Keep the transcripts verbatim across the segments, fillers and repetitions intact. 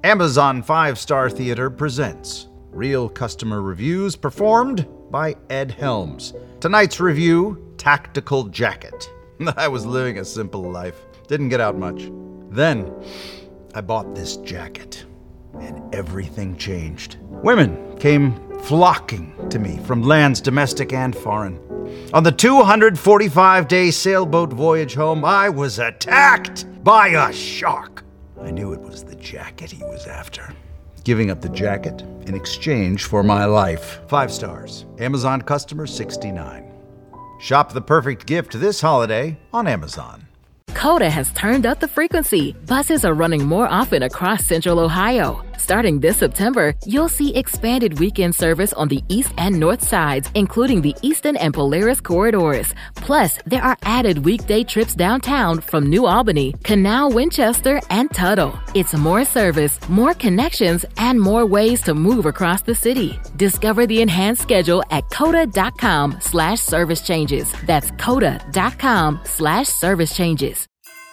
Amazon Five Star Theater presents Real Customer Reviews performed by Ed Helms. Tonight's review, Tactical Jacket. I was living a simple life. Didn't get out much. Then, I bought this jacket, and everything changed. Women came flocking to me from lands domestic and foreign. On the two hundred forty-five day sailboat voyage home, I was attacked by a shark. I knew it was the jacket he was after. Giving up the jacket in exchange for my life. Five stars. Amazon customer sixty-nine. Shop the perfect gift this holiday on Amazon. Coda has turned up the frequency. Buses are running more often across Central Ohio. Starting this September, you'll see expanded weekend service on the east and north sides, including the Eastern and Polaris corridors. Plus, there are added weekday trips downtown from New Albany, Canal, Winchester, and Tuttle. It's more service, more connections, and more ways to move across the city. Discover the enhanced schedule at coda.com slash service changes. That's coda.com slash service changes.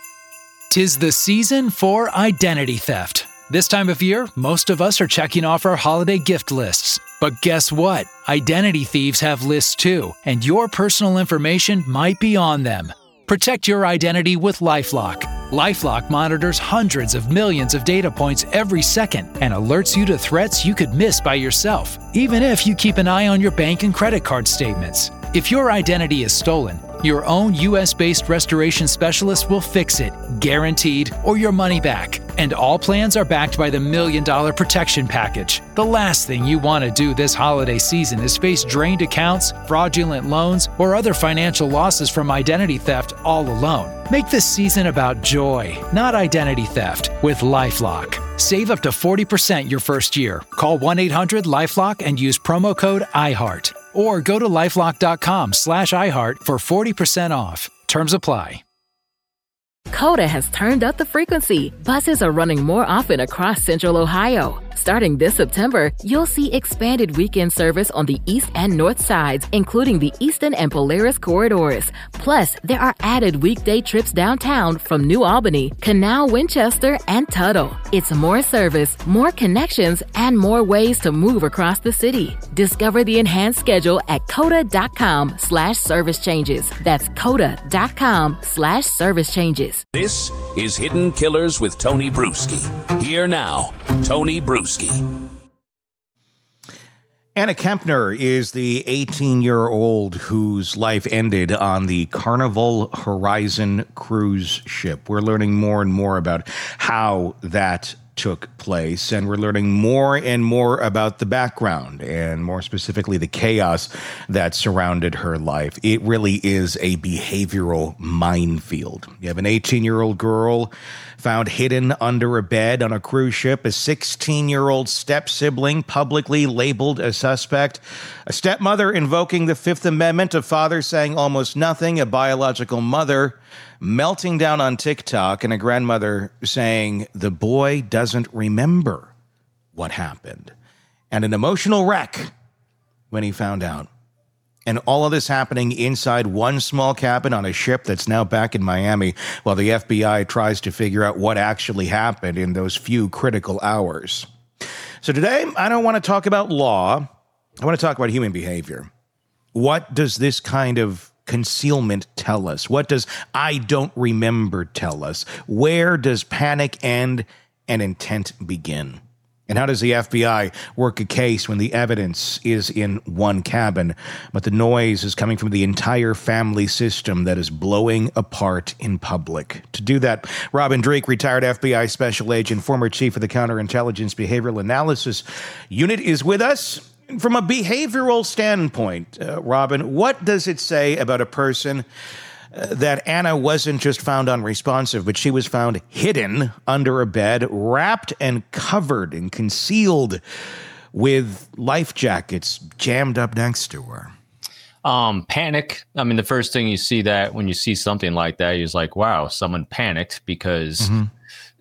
'Tis the season for identity theft. This time of year, most of us are checking off our holiday gift lists. But guess what? Identity thieves have lists too, and your personal information might be on them. Protect your identity with LifeLock. LifeLock monitors hundreds of millions of data points every second and alerts you to threats you could miss by yourself, even if you keep an eye on your bank and credit card statements. If your identity is stolen, your own U S-based restoration specialist will fix it, guaranteed, or your money back. And all plans are backed by the Million Dollar Protection Package. The last thing you want to do this holiday season is face drained accounts, fraudulent loans, or other financial losses from identity theft all alone. Make this season about joy, not identity theft, with LifeLock. Save up to forty percent your first year. Call one eight hundred LifeLock and use promo code iHeart. Or go to lifelock.com slash iHeart for forty percent off. Terms apply. Coda has turned up the frequency. Buses are running more often across Central Ohio. Starting this September, you'll see expanded weekend service on the east and north sides, including the Eastern and Polaris corridors. Plus, there are added weekday trips downtown from New Albany, Canal, Winchester, and Tuttle. It's more service, more connections, and more ways to move across the city. Discover the enhanced schedule at coda.com slash service changes. That's coda.com slash service changes. This is Hidden Killers with Tony Bruschi. Here now, Tony Bruschi. Anna Kempner is the eighteen-year-old whose life ended on the Carnival Horizon cruise ship. We're learning more and more about how that took place, and we're learning more and more about the background, and more specifically the chaos that surrounded her life. It really is a behavioral minefield. You have an eighteen-year-old girl found hidden under a bed on a cruise ship, a sixteen-year-old step-sibling publicly labeled a suspect, a stepmother invoking the Fifth Amendment, a father saying almost nothing, a biological mother melting down on TikTok, and a grandmother saying the boy doesn't remember what happened, and an emotional wreck when he found out. And all of this happening inside one small cabin on a ship that's now back in Miami, while the F B I tries to figure out what actually happened in those few critical hours. So today, I don't want to talk about law. I want to talk about human behavior. What does this kind of concealment tell us? What does I don't remember tell us? Where does panic end and intent begin? And how does the F B I work a case when the evidence is in one cabin, but the noise is coming from the entire family system that is blowing apart in public? To do that, Robin Dreeke, retired F B I special agent, former chief of the Counterintelligence Behavioral Analysis Unit, is with us. From a behavioral standpoint, uh, Robin, what does it say about a person uh, that Anna wasn't just found unresponsive, but she was found hidden under a bed, wrapped and covered and concealed with life jackets jammed up next to her? Um, panic. I mean, the first thing you see that when you see something like that, you're like, wow, someone panicked, because mm-hmm.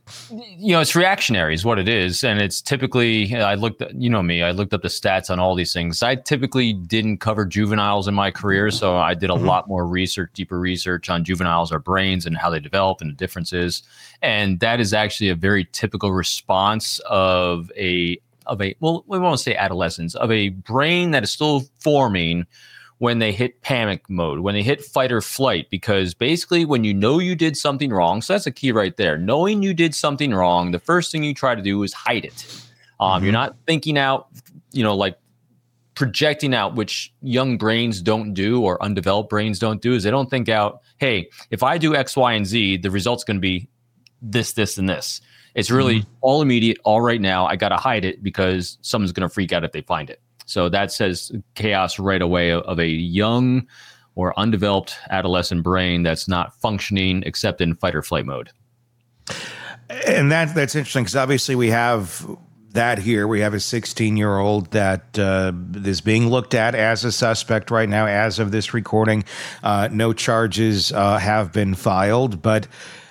You know, it's reactionary is what it is. And it's typically, I looked at, you know me, I looked up the stats on all these things. I typically didn't cover juveniles in my career. So I did a mm-hmm. lot more research, deeper research on juveniles, our brains and how they develop and the differences. And that is actually a very typical response of a, of a, well, we won't say adolescence, of a brain that is still forming when they hit panic mode, when they hit fight or flight, because basically when you know you did something wrong, so that's a key right there. Knowing you did something wrong, the first thing you try to do is hide it. Um, mm-hmm. You're not thinking out, you know, like projecting out, which young brains don't do or undeveloped brains don't do, is they don't think out, hey, if I do X, Y, and Z, the result's going to be this, this, and this. It's really mm-hmm. all immediate, all right now. I got to hide it because someone's going to freak out if they find it. So that says chaos right away of a young or undeveloped adolescent brain that's not functioning except in fight or flight mode. And that, that's interesting because obviously we have that here. We have a sixteen-year-old that uh, is being looked at as a suspect right now as of this recording. Uh, no charges uh, have been filed, but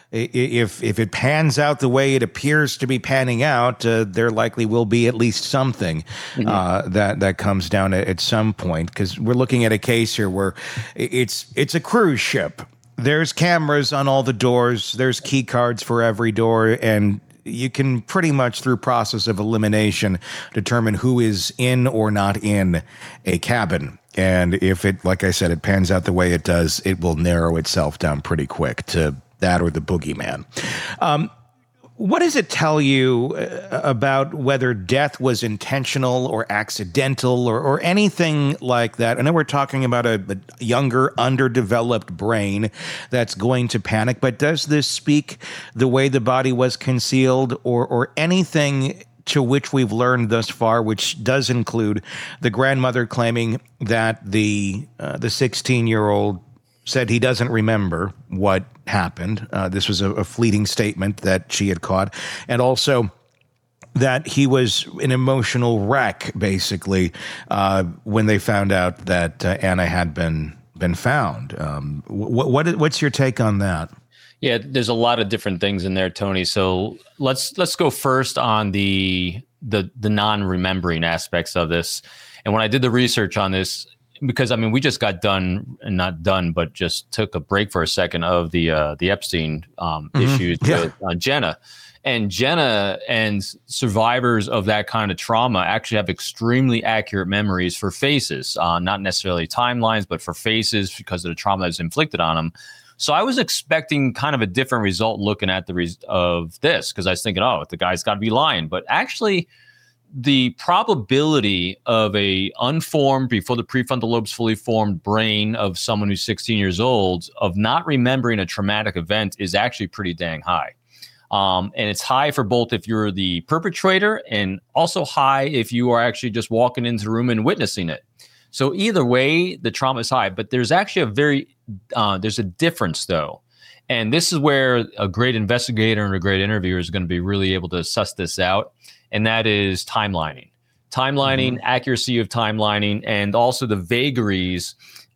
If if it pans out the way it appears to be panning out, uh, there likely will be at least something mm-hmm. uh, that that comes down at, at some point, because we're looking at a case here where it's it's a cruise ship. There's cameras on all the doors. There's key cards for every door, and you can pretty much through process of elimination determine who is in or not in a cabin. And if it, like I said, it pans out the way it does, it will narrow itself down pretty quick to that or the boogeyman. Um, what does it tell you about whether death was intentional or accidental or, or anything like that? I know we're talking about a, a younger, underdeveloped brain that's going to panic, but does this speak the way the body was concealed or, or anything to which we've learned thus far, which does include the grandmother claiming that the uh, the sixteen-year-old said he doesn't remember what happened. Uh, this was a, a fleeting statement that she had caught. And also that he was an emotional wreck, basically, uh, when they found out that uh, Anna had been been found. Um, what, what what's your take on that? Yeah, there's a lot of different things in there, Tony. So let's let's go first on the the the non-remembering aspects of this. And when I did the research on this, because I mean, we just got done, and not done, but just took a break for a second of the uh, the Epstein um, mm-hmm. issues yeah. with uh, Jenna, and Jenna and survivors of that kind of trauma actually have extremely accurate memories for faces, uh, not necessarily timelines, but for faces because of the trauma that's inflicted on them. So I was expecting kind of a different result looking at the res- of this, because I was thinking, oh, the guy's got to be lying, but actually, the probability of a unformed, before the prefrontal lobe's fully formed brain of someone who's sixteen years old of not remembering a traumatic event is actually pretty dang high. Um, and it's high for both if you're the perpetrator and also high if you are actually just walking into the room and witnessing it. So either way, the trauma is high, but there's actually a very, uh, there's a difference though. And this is where a great investigator and a great interviewer is going to be really able to suss this out. And that is timelining, timelining, mm-hmm. accuracy of timelining, and also the vagaries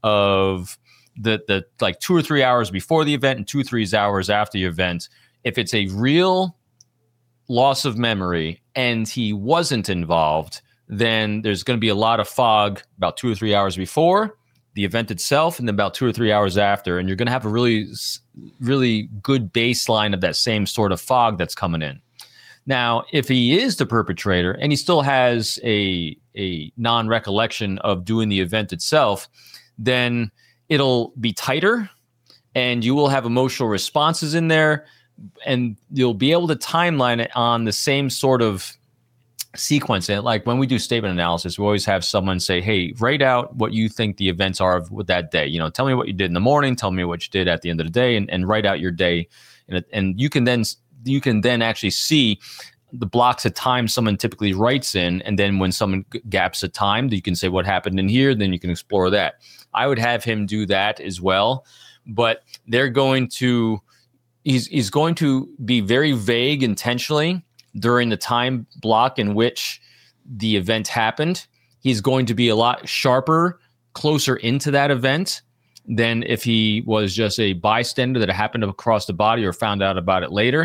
of the, the like two or three hours before the event and two or three hours after the event. If it's a real loss of memory and he wasn't involved, then there's going to be a lot of fog about two or three hours before the event itself and then about two or three hours after. And you're going to have a really, really good baseline of that same sort of fog that's coming in. Now, if he is the perpetrator and he still has a, a non-recollection of doing the event itself, then it'll be tighter and you will have emotional responses in there, and you'll be able to timeline it on the same sort of sequence. And like when we do statement analysis, we always have someone say, hey, write out what you think the events are of that day. You know, tell me what you did in the morning, tell me what you did at the end of the day, and, and write out your day. And, and you can then you can then actually see the blocks of time someone typically writes in. And then when someone gaps of time, you can say what happened in here, then you can explore that. I would have him do that as well. But they're going to, he's, he's going to be very vague intentionally during the time block in which the event happened. He's going to be a lot sharper, closer into that event than if he was just a bystander that happened across the body or found out about it later.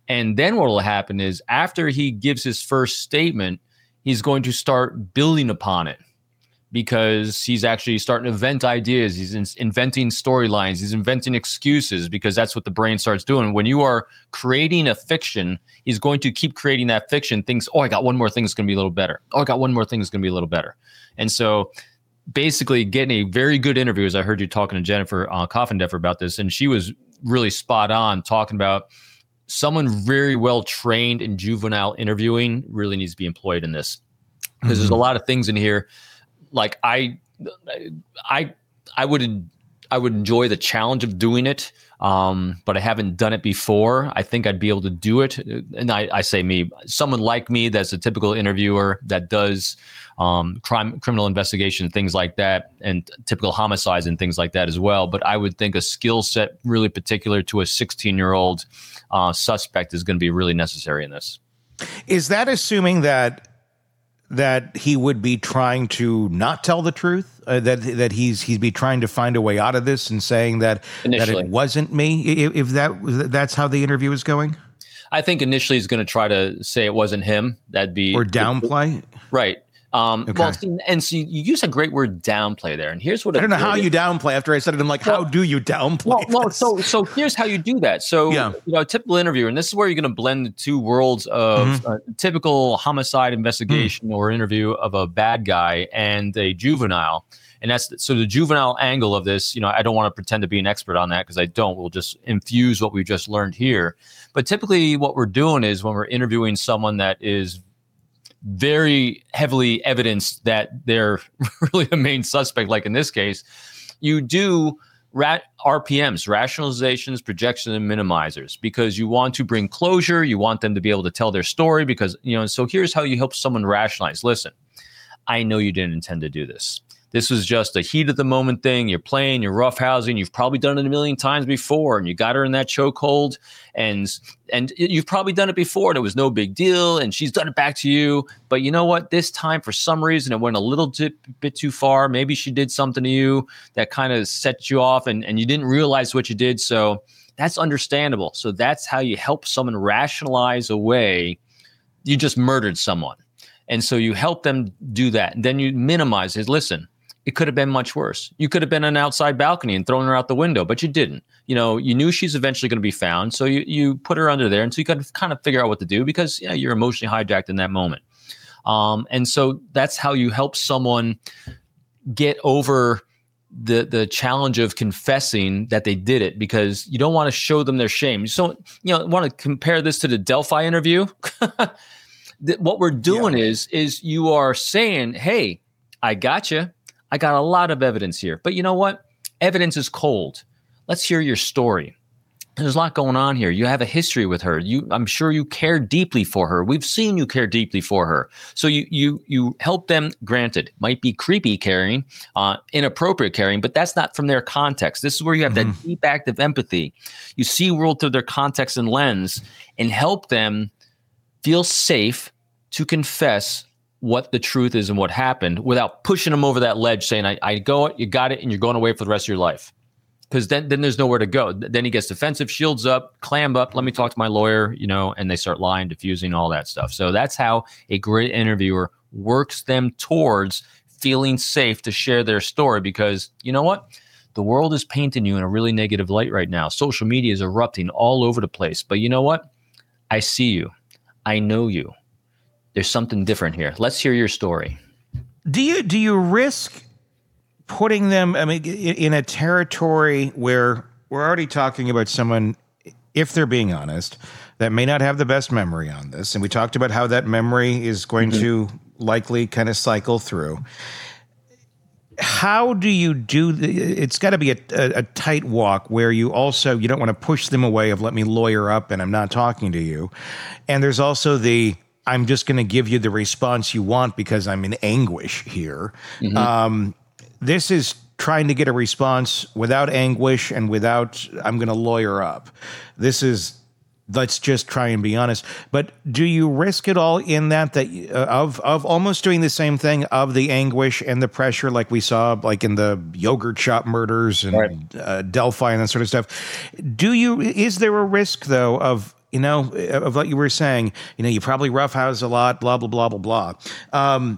And then what will happen is after he gives his first statement, he's going to start building upon it because he's actually starting to invent ideas. He's in- inventing storylines. He's inventing excuses because that's what the brain starts doing. When you are creating a fiction, he's going to keep creating that fiction. Thinks, oh, I got one more thing that's going to be a little better. Oh, I got one more thing that's going to be a little better. And so basically getting a very good interview, as I heard you talking to Jennifer uh, Coffindeffer about this, and she was really spot on talking about someone very well trained in juvenile interviewing really needs to be employed in this because mm-hmm. there's a lot of things in here. Like I, I, I would, I would enjoy the challenge of doing it, um, but I haven't done it before. I think I'd be able to do it, and I, I say me, someone like me that's a typical interviewer that does um, crime, criminal investigation, things like that, and typical homicides and things like that as well. But I would think a skill set really particular to a sixteen-year-old uh, suspect is going to be really necessary in this. Is that assuming that that he would be trying to not tell the truth, uh, that that he's he'd be trying to find a way out of this and saying that initially. that it wasn't me? If, if that that's how the interview is going, I think initially he's going to try to say it wasn't him. That'd be or downplay, right? Um, okay. Well, see, and see, you use a great word, downplay there. And here's what I don't know how you downplay. After I said it, I'm like, well, how do you downplay? Well, well, so so here's how you do that. So, yeah. you know, a typical interviewer, and this is where you're going to blend the two worlds of mm-hmm. a typical homicide investigation mm. or interview of a bad guy and a juvenile. And that's so the juvenile angle of this. You know, I don't want to pretend to be an expert on that because I don't. We'll just infuse what we've just learned here. But typically, what we're doing is when we're interviewing someone that is very heavily evidenced that they're really the main suspect, like in this case, you do rat R P Ms, rationalizations, projections, and minimizers, because you want to bring closure. You want them to be able to tell their story because, you know, so here's how you help someone rationalize. Listen, I know you didn't intend to do this. This was just a heat of the moment thing. You're playing, you're roughhousing. You've probably done it a million times before, and you got her in that chokehold, and and you've probably done it before, and it was no big deal, and she's done it back to you. But you know what? This time, for some reason, it went a little bit, bit too far. Maybe she did something to you that kind of set you off, and, and you didn't realize what you did. So that's understandable. So that's how you help someone rationalize away you just murdered someone. And so you help them do that. And then you minimize it. Listen, it could have been much worse. You could have been on an outside balcony and thrown her out the window, but you didn't. You know, you knew she's eventually going to be found, so you you put her under there, and so you got to kind of figure out what to do because yeah, you're emotionally hijacked in that moment. Um, and so that's how you help someone get over the the challenge of confessing that they did it, because you don't want to show them their shame. So you know, want to compare this to the Delphi interview. What we're doing yeah. is is you are saying, hey, I got you. I got a lot of evidence here. But you know what? Evidence is cold. Let's hear your story. There's a lot going on here. You have a history with her. You, I'm sure you care deeply for her. We've seen you care deeply for her. So you you you help them. Granted, might be creepy caring, uh, inappropriate caring, but that's not from their context. This is where you have mm-hmm. that deep act of empathy. You see world through their context and lens, and help them feel safe to confess what the truth is and what happened without pushing them over that ledge saying, I, I go it, you got it, and you're going away for the rest of your life. Because then, then there's nowhere to go. Then he gets defensive, shields up, clam up, let me talk to my lawyer, you know, and they start lying, diffusing, all that stuff. So that's how a great interviewer works them towards feeling safe to share their story, because you know what? The world is painting you in a really negative light right now. Social media is erupting all over the place. But you know what? I see you. I know you. There's something different here. Let's hear your story. Do you do you risk putting them, I mean, in a territory where we're already talking about someone, if they're being honest, that may not have the best memory on this? And we talked about how that memory is going mm-hmm. to likely kind of cycle through. How do you do the, it's got to be a, a, a tight walk where you also, you don't want to push them away of let me lawyer up and I'm not talking to you. And there's also the, I'm just going to give you the response you want because I'm in anguish here. Mm-hmm. Um, this is trying to get a response without anguish and without, I'm going to lawyer up. This is, let's just try and be honest. But do you risk it all in that, that uh, of, of almost doing the same thing of the anguish and the pressure, like we saw, like in the yogurt shop murders and right. uh, Delphi and that sort of stuff? Do you, is there a risk though of you know, of what you were saying, you know, you probably roughhouse a lot, blah, blah, blah, blah, blah. Um,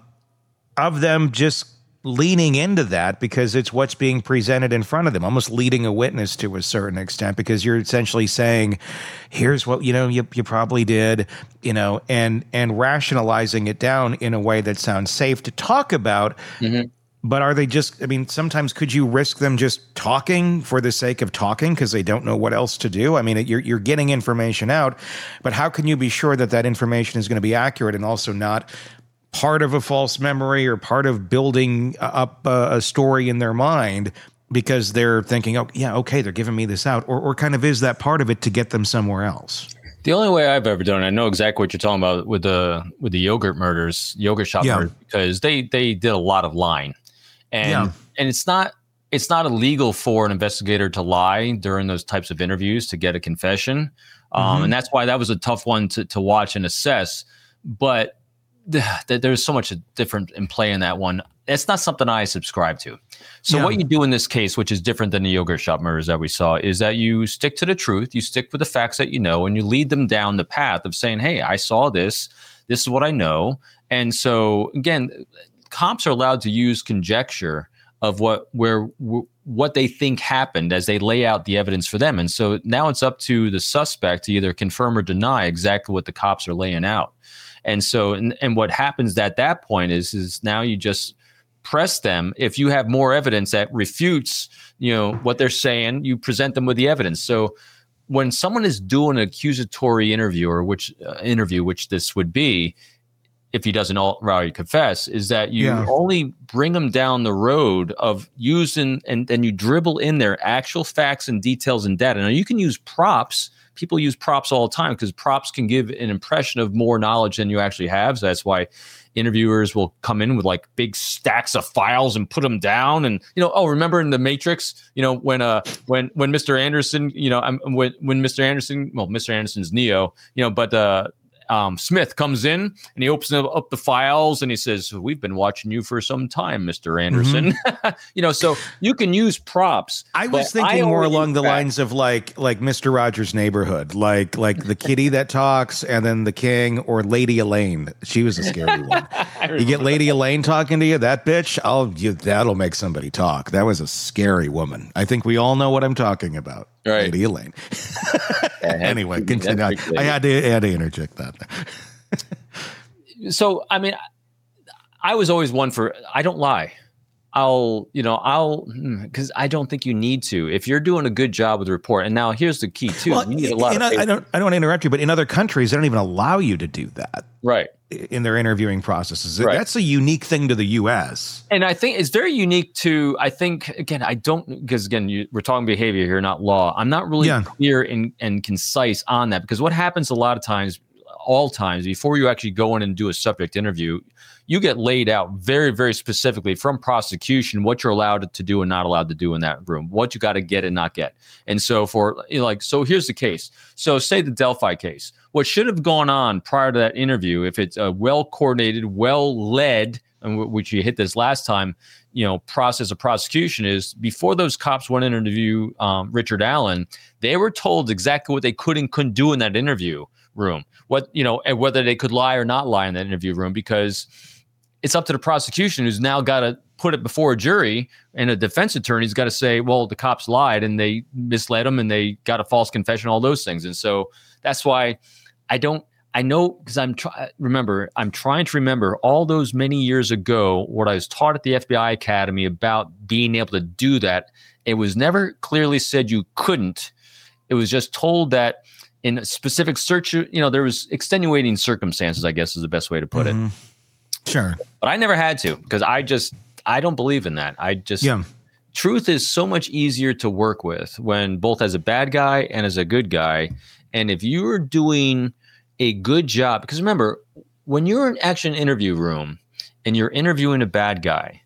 of them just leaning into that because it's what's being presented in front of them, almost leading a witness to a certain extent, because you're essentially saying, here's what, you know, you, you probably did, you know, and, and rationalizing it down in a way that sounds safe to talk about. Mm-hmm. But are they just, I mean, sometimes could you risk them just talking for the sake of talking because they don't know what else to do? I mean, you're, you're getting information out, but how can you be sure that that information is going to be accurate and also not part of a false memory or part of building up a, a story in their mind because they're thinking, oh, yeah, okay, they're giving me this out, or, or kind of is that part of it to get them somewhere else? The only way I've ever done it, I know exactly what you're talking about with the with the yogurt murders, yogurt shop yeah. murders, because they they did a lot of lying, and yeah. and it's not it's not illegal for an investigator to lie during those types of interviews to get a confession, um, mm-hmm. and that's why that was a tough one to to watch and assess, but there's so much different in play in that one. It's not something I subscribe to. So yeah. what you do in this case, which is different than the yogurt shop murders that we saw, is that you stick to the truth, you stick with the facts that you know, and you lead them down the path of saying, hey, I saw this, this is what I know. And so again, cops are allowed to use conjecture of what where what they think happened as they lay out the evidence for them. And so now it's up to the suspect to either confirm or deny exactly what the cops are laying out. And so, and, and what happens at that point is, is now you just press them. If you have more evidence that refutes, you know, what they're saying, you present them with the evidence. So when someone is doing an accusatory interview or which uh, interview, which this would be, if he doesn't already confess, is that you yeah. only bring them down the road of using, and then you dribble in their actual facts and details and data. Now you can use props. People use props all the time because props can give an impression of more knowledge than you actually have. So that's why interviewers will come in with like big stacks of files and put them down. And, you know, oh, remember in The Matrix, you know, when uh when when Mister Anderson, you know, um, when when Mister Anderson, well, Mister Anderson's Neo, you know, but uh Um, Smith comes in and he opens up the files and he says, we've been watching you for some time, Mister Anderson. Mm-hmm. You know, so you can use props. I was thinking I more along the facts. lines of like like Mister Rogers' Neighborhood, like like the kitty that talks and then the king, or Lady Elaine. She was a scary one. You get Lady Elaine talking to you, that bitch, I'll you, that'll make somebody talk. That was a scary woman. I think we all know what I'm talking about. Right. Lady Elaine. Anyway, continue. I, I had to I had to interject that. So, I mean, I was always one for, I don't lie. I'll, you know, I'll, because I don't think you need to. If you're doing a good job with the report, and now here's the key too. Well, you need a lot of I, I don't, I don't want to interrupt you, but in other countries, they don't even allow you to do that. Right. In their interviewing processes. Right. That's a unique thing to the U S. And I think it's very unique to, I think, again, I don't, because again, you, we're talking behavior here, not law. I'm not really yeah. clear and, and concise on that, because what happens a lot of times, all times, before you actually go in and do a subject interview, you get laid out very, very specifically from prosecution what you're allowed to do and not allowed to do in that room, what you got to get and not get. And so for, you know, like, so here's the case. So say the Delphi case, what should have gone on prior to that interview, if it's a well-coordinated, well-led, and which you hit this last time, you know, process of prosecution is before those cops went in to interview um, Richard Allen, they were told exactly what they could and couldn't do in that interview room, what, you know, and whether they could lie or not lie in that interview room, because it's up to the prosecution, who's now got to put it before a jury, and a defense attorney's got to say, well, the cops lied and they misled them and they got a false confession, all those things. And so that's why I don't, I know, because I'm trying, remember, I'm trying to remember all those many years ago, what I was taught at the F B I Academy about being able to do that. It was never clearly said you couldn't. It was just told that in a specific search, you know, there was extenuating circumstances, I guess is the best way to put mm-hmm. it. Sure. But I never had to, because I just, I don't believe in that. I just, yeah. Truth is so much easier to work with when both as a bad guy and as a good guy. And if you're doing a good job, because remember, when you're in action interview room and you're interviewing a bad guy,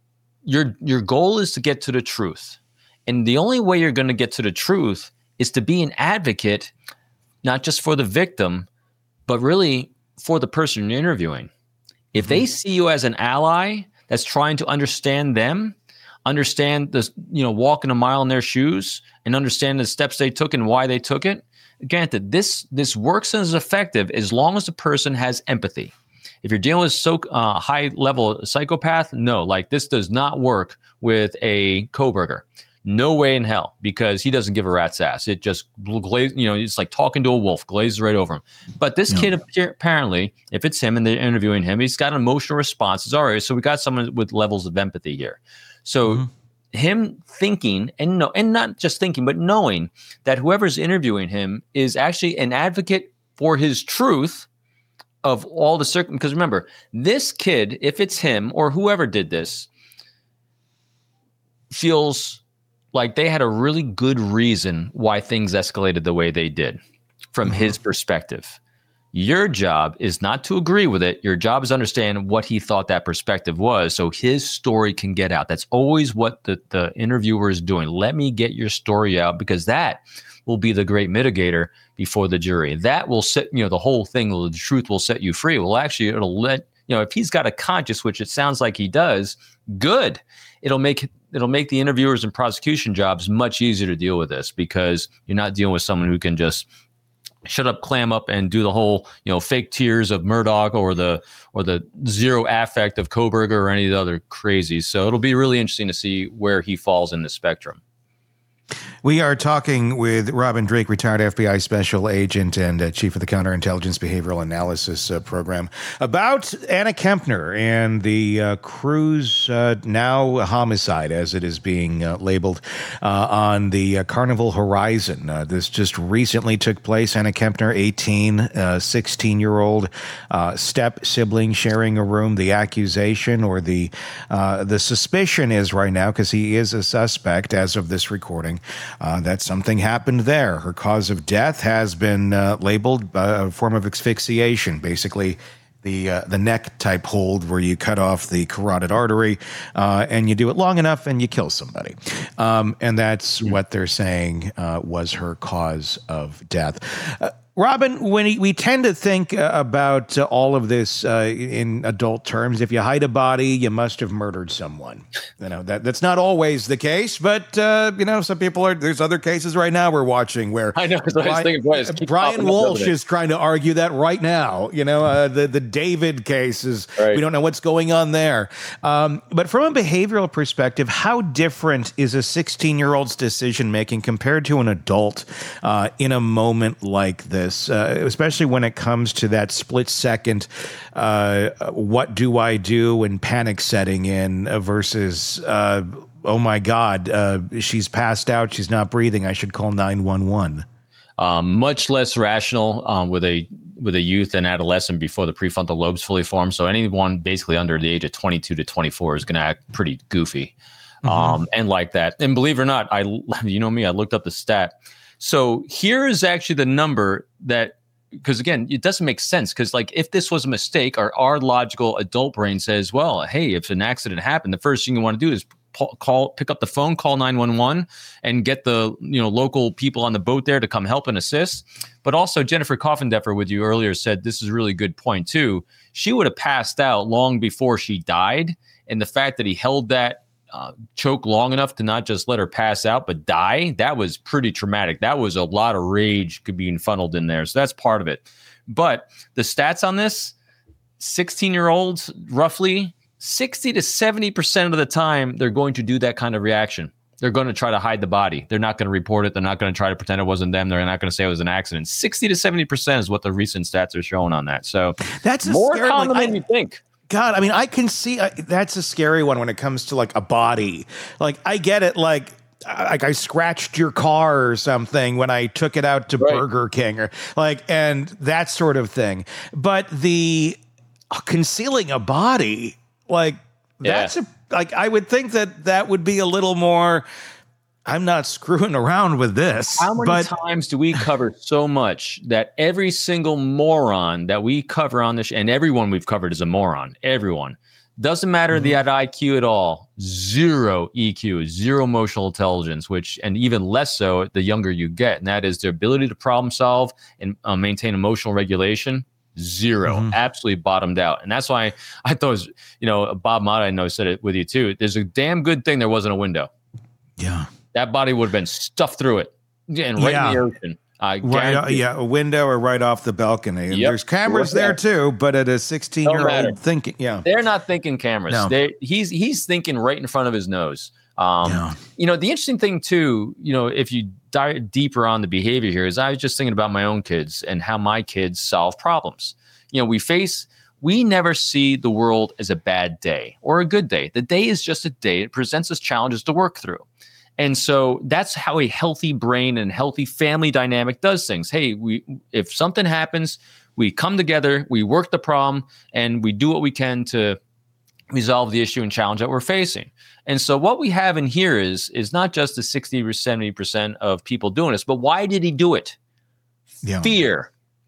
your, your goal is to get to the truth. And the only way you're going to get to the truth is to be an advocate, not just for the victim, but really for the person you're interviewing. If they see you as an ally that's trying to understand them, understand the, you know, walking a mile in their shoes and understand the steps they took and why they took it, granted, this this works and is effective as long as the person has empathy. If you're dealing with so uh, high level psychopath, no, like this does not work with a Kohberger. No way in hell, because he doesn't give a rat's ass. It just glaze, you know, it's like talking to a wolf, glazes right over him. But this yeah. kid apparently, if it's him and they're interviewing him, he's got an emotional response. All right, so we got someone with levels of empathy here. So mm-hmm. him thinking and no, and not just thinking, but knowing that whoever's interviewing him is actually an advocate for his truth of all the circum. Because remember, this kid, if it's him or whoever did this, feels like they had a really good reason why things escalated the way they did from mm-hmm. his perspective. Your job is not to agree with it. Your job is to understand what he thought that perspective was so his story can get out. That's always what the, the interviewer is doing. Let me get your story out, because that will be the great mitigator before the jury. That will set, you know, the whole thing, the truth will set you free. Well, actually, it'll let, you know, if he's got a conscience, which it sounds like he does, good. It'll make it'll make the interviewers and prosecution jobs much easier to deal with this, because you're not dealing with someone who can just shut up, clam up, and do the whole, you know, fake tears of Murdoch or the or the zero affect of Kohberger or any of the other crazies. So it'll be really interesting to see where he falls in the spectrum. We are talking with Robin Drake, retired F B I special agent and uh, chief of the Counterintelligence Behavioral Analysis uh, Program, about Anna Kempner and the uh, cruise uh, now homicide, as it is being uh, labeled, uh, on the uh, Carnival Horizon. Uh, this just recently took place. Anna Kempner, eighteen, uh, sixteen-year-old uh, step sibling sharing a room. The accusation or the uh, the suspicion is right now, because he is a suspect as of this recording, Uh, that something happened there. Her cause of death has been uh, labeled uh, a form of asphyxiation, basically the uh, the neck type hold where you cut off the carotid artery uh, and you do it long enough and you kill somebody. Um, and that's yeah. what they're saying uh, was her cause of death. Uh, Robin, when he, we tend to think uh, about uh, all of this uh, in adult terms, if you hide a body, you must have murdered someone. You know, that that's not always the case, but uh, you know, some people are. There's other cases right now we're watching where I know. Brian, I was thinking, boy, Brian Walsh is trying to argue that right now. You know, uh, the the David case is. Right. We don't know what's going on there. Um, but from a behavioral perspective, how different is a sixteen-year-old's decision making compared to an adult uh, in a moment like this? Uh, especially when it comes to that split second, uh, what do I do, and panic setting in uh, versus, uh, oh my God, uh, she's passed out, she's not breathing, I should call nine one one. Um, much less rational um, with a with a youth and adolescent before the prefrontal lobes fully form. So anyone basically under the age of twenty-two to twenty-four is going to act pretty goofy mm-hmm. um, and like that. And believe it or not, I you know me, I looked up the stat. So here is actually the number that, because again, it doesn't make sense, because like if this was a mistake, our, our logical adult brain says, well, hey, if an accident happened, the first thing you want to do is call, pick up the phone, call nine one one and get the, you know, local people on the boat there to come help and assist. But also Jennifer Coffindeffer with you earlier said, this is a really good point too. She would have passed out long before she died. And the fact that he held that Uh, choke long enough to not just let her pass out, but die, that was pretty traumatic. That was a lot of rage could be funneled in there. So that's part of it. But the stats on this, sixteen-year-olds, roughly sixty to seventy percent of the time, they're going to do that kind of reaction. They're going to try to hide the body. They're not going to report it. They're not going to try to pretend it wasn't them. They're not going to say it was an accident. sixty to seventy percent is what the recent stats are showing on that. So that's more scary, common like, than I, you think. God, I mean, I can see uh, that's a scary one when it comes to like a body. Like, I get it. Like, like I scratched your car or something when I took it out to right. Burger King or like, and that sort of thing. But the uh, concealing a body, like yeah. that's a, like, I would think that that would be a little more, I'm not screwing around with this. How many but, times do we cover so much that every single moron that we cover on this, sh- and everyone we've covered is a moron, everyone, doesn't matter mm-hmm. the I Q at all, zero E Q, zero emotional intelligence, which, and even less so the younger you get, and that is their ability to problem solve and uh, maintain emotional regulation. Zero, mm-hmm. absolutely bottomed out. And that's why I thought it was, you know, Bob Mott, I know, said it with you too. There's a damn good thing there wasn't a window. Yeah. That body would have been stuffed through it and right yeah. in the ocean. I right, uh, yeah, a window or right off the balcony. And Yep. there's cameras Sure. there too, but at a sixteen year matter. old thinking, yeah, They're not thinking cameras. No. They he's he's thinking right in front of his nose. Um, Yeah. You know, the interesting thing too, you know, if you dive deeper on the behavior here, is I was just thinking about my own kids and how my kids solve problems. You know, we face, we never see the world as a bad day or a good day. The day is just a day. It presents us challenges to work through. And so that's how a healthy brain and healthy family dynamic does things. Hey, we if something happens, we come together, we work the problem, and we do what we can to resolve the issue and challenge that we're facing. And so what we have in here is, is not just the sixty or seventy percent of people doing this, but why did he do it? yeah, Fear.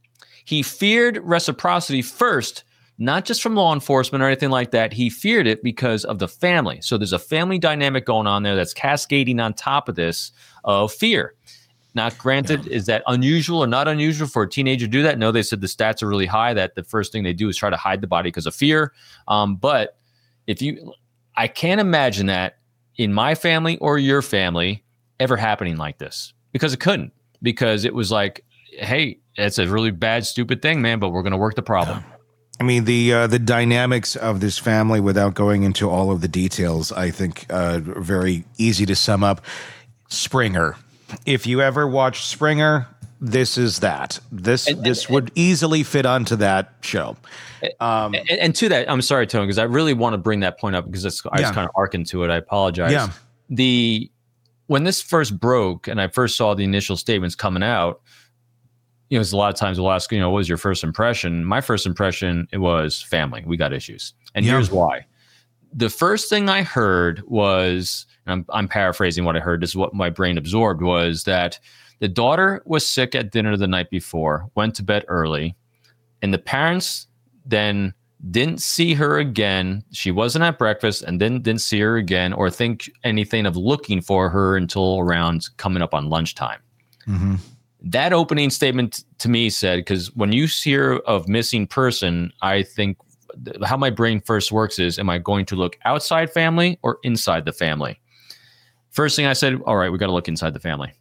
He feared reciprocity first, not just from law enforcement or anything like that. He feared it because of the family. So there's a family dynamic going on there that's cascading on top of this of fear. Now, granted, yeah. is that unusual or not unusual for a teenager to do that? No, they said the stats are really high, that the first thing they do is try to hide the body because of fear. Um, but if you, I can't imagine that in my family or your family ever happening like this, because it couldn't, because it was like, hey, it's a really bad, stupid thing, man, but we're going to work the problem. I mean, the uh, the dynamics of this family, without going into all of the details, I think uh, are very easy to sum up. Springer. If you ever watched Springer, this is that. This and, this and, would easily fit onto that show. Um, and, and to that, I'm sorry, Tony, because I really want to bring that point up because it's, I yeah. was kind of arcing to it. I apologize. Yeah. The when this first broke and I first saw the initial statements coming out, you know, it's a lot of times we'll ask, you know, what was your first impression? My first impression, it was family. We got issues. And yeah. here's why. The first thing I heard was, and I'm, I'm paraphrasing what I heard, this is what my brain absorbed, was that the daughter was sick at dinner the night before, went to bed early, and the parents then didn't see her again. She wasn't at breakfast and then didn't see her again or think anything of looking for her until around coming up on lunchtime. Mm-hmm. That opening statement to me said, because when you hear of missing person, I think th- how my brain first works is, am I going to look outside family or inside the family? First thing I said, all right, we got to look inside the family.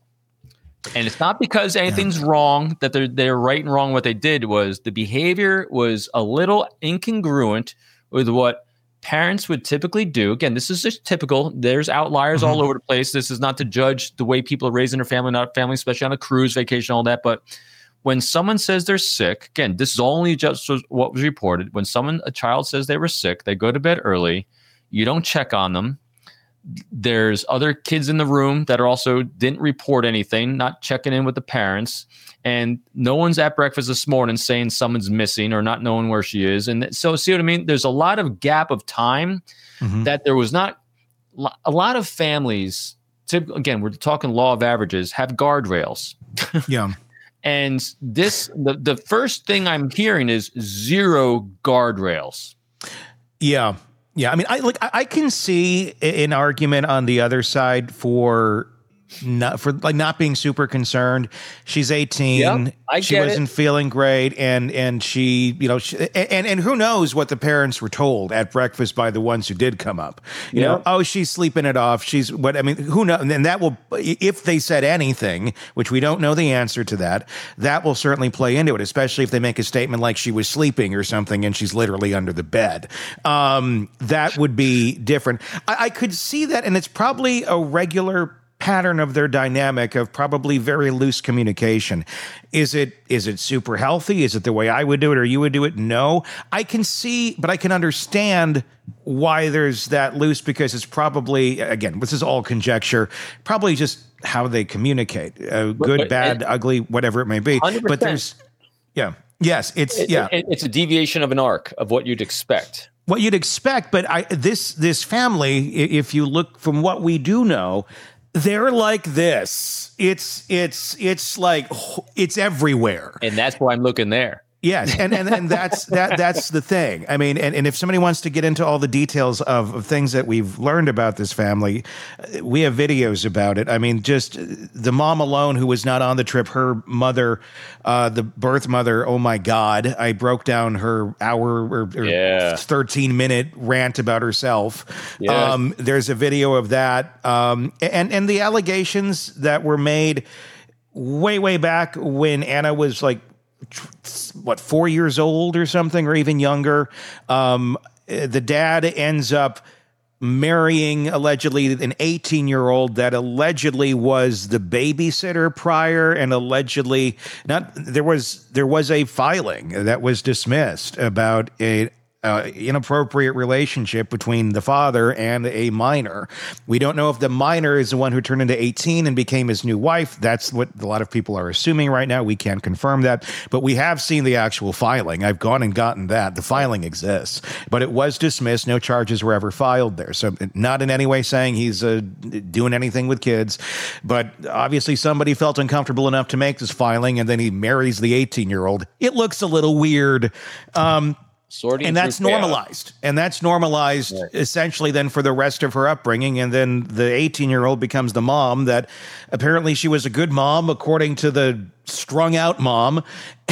And it's not because anything's yeah. wrong, that they're, they're right and wrong. What they did was the behavior was a little incongruent with what parents would typically do. Again, this is just typical. There's outliers mm-hmm. all over the place. This is not to judge the way people are raising their family, not family, especially on a cruise, vacation, all that. But when someone says they're sick, again, this is only just what was reported. When someone, a child says they were sick, they go to bed early, you don't check on them. There's other kids in the room that are also didn't report anything, not checking in with the parents. And no one's at breakfast this morning saying someone's missing or not knowing where she is. And so, see what I mean? There's a lot of gap of time mm-hmm. that there was not a lot of families. To, again, we're talking law of averages, have guardrails. Yeah. And this, the, the first thing I'm hearing is zero guardrails. Yeah. Yeah. I mean, I like, I can see an argument on the other side for not for like not being super concerned. She's eighteen. Yep, I she get wasn't it. feeling great. And, and she, you know, she, and, and who knows what the parents were told at breakfast by the ones who did come up, you Yep. know, oh, she's sleeping it off. She's what, I mean, who knows? And that will, if they said anything, which we don't know the answer to that, that will certainly play into it, especially if they make a statement like she was sleeping or something and she's literally under the bed. Um, that would be different. I, I could see that. And it's probably a regular pattern of their dynamic of probably very loose communication. Is it is it super healthy? Is it the way I would do it or you would do it? No. I can see, but I can understand why there's that loose, because it's probably, again, this is all conjecture, probably just how they communicate. Uh, good, but, bad, it, ugly, whatever it may be. one hundred percent. But there's, yeah. Yes, it's, it, yeah. It, it's a deviation of an arc of what you'd expect. What you'd expect, but I this this family, if you look from what we do know, they're like this. It's it's it's like it's everywhere. And that's why I'm looking there. Yes, and, and and that's that that's the thing. I mean, and, and if somebody wants to get into all the details of, of things that we've learned about this family, we have videos about it. I mean, just the mom alone who was not on the trip, her mother, uh, the birth mother, oh my God, I broke down her hour or, or yeah. thirteen minute rant about herself. Yeah. Um, there's a video of that. Um, and, and the allegations that were made way, way back when Anna was like, what, four years old or something, or even younger. Um, the dad ends up marrying allegedly an eighteen-year-old that allegedly was the babysitter prior, and allegedly not there was there was a filing that was dismissed about a Uh, inappropriate relationship between the father and a minor. We don't know if the minor is the one who turned into eighteen and became his new wife. That's what a lot of people are assuming right now. We can't confirm that, but we have seen the actual filing. I've gone and gotten that. The filing exists, but it was dismissed. No charges were ever filed there. So not in any way saying he's uh, doing anything with kids, but obviously somebody felt uncomfortable enough to make this filing, and then he marries the eighteen-year-old. It looks a little weird. Um, Sorting and that's normalized. And that's normalized right. essentially then for the rest of her upbringing. And then the eighteen-year-old becomes the mom that apparently she was a good mom, according to the strung out mom,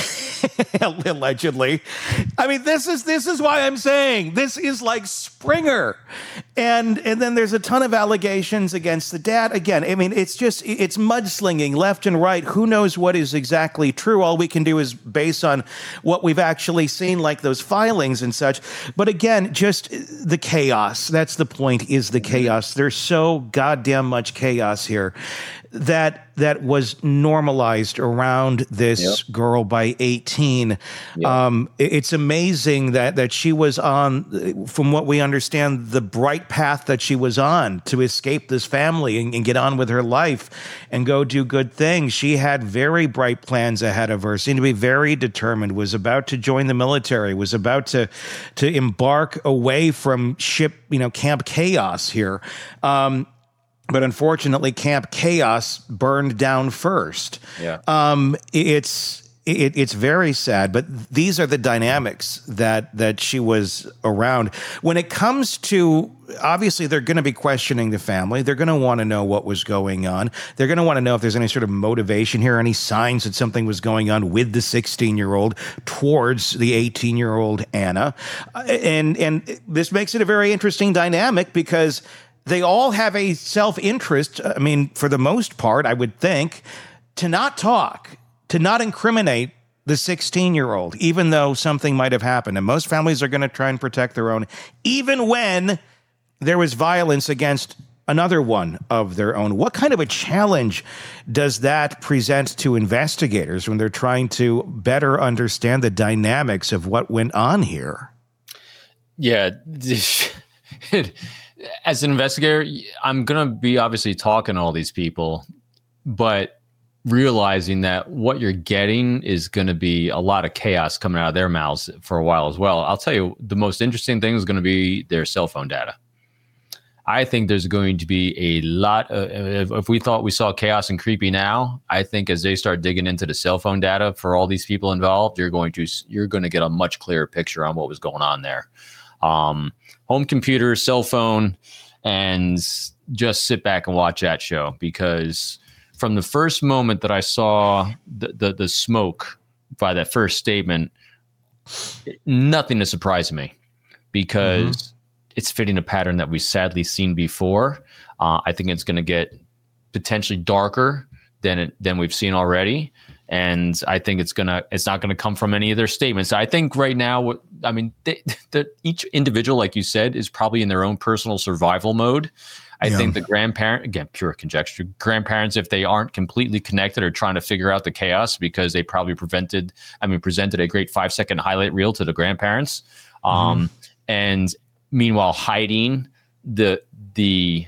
allegedly. I mean, this is this is why I'm saying this is like Springer. And and then there's a ton of allegations against the dad. Again, I mean, it's just it's mudslinging left and right. Who knows what is exactly true? All we can do is base on what we've actually seen, like those filings and such. But again, just the chaos. That's the point, is the chaos. There's so goddamn much chaos here that that was normalized around this yep. girl by eighteen. Yep. Um, it's amazing that that she was on, from what we understand, the bright path that she was on to escape this family and, and get on with her life and go do good things. She had very bright plans ahead of her, seemed to be very determined, was about to join the military, was about to to embark away from ship, you know, Camp Chaos here. Um, But unfortunately, Camp Chaos burned down first. Yeah. Um, it's it, it's very sad, but these are the dynamics that that she was around. When it comes to, obviously, they're going to be questioning the family. They're going to want to know what was going on. They're going to want to know if there's any sort of motivation here, any signs that something was going on with the sixteen-year-old towards the eighteen-year-old Anna. And and this makes it a very interesting dynamic, because they all have a self-interest, I mean, for the most part, I would think, to not talk, to not incriminate the sixteen-year-old, even though something might have happened. And most families are going to try and protect their own, even when there was violence against another one of their own. What kind of a challenge does that present to investigators when they're trying to better understand the dynamics of what went on here? Yeah. As an investigator, I'm going to be obviously talking to all these people, but realizing that what you're getting is going to be a lot of chaos coming out of their mouths for a while as well. I'll tell you, the most interesting thing is going to be their cell phone data. I think there's going to be a lot of, if, if we thought we saw chaos and creepy now, I think as they start digging into the cell phone data for all these people involved, you're going to, you're going to get a much clearer picture on what was going on there. Um, home computer, cell phone, and just sit back and watch that show, because from the first moment that I saw the, the, the smoke by that first statement, nothing to surprise me, because mm-hmm. it's fitting a pattern that we've sadly seen before. Uh, I think it's going to get potentially darker than it, than we've seen already. And I think it's gonna it's not gonna come from any of their statements. I think right now, I mean, they, the, each individual, like you said, is probably in their own personal survival mode. I yeah. think the grandparent, again, pure conjecture, grandparents, if they aren't completely connected, are trying to figure out the chaos, because they probably prevented, I mean, presented a great five second highlight reel to the grandparents, um, mm. and meanwhile hiding the the.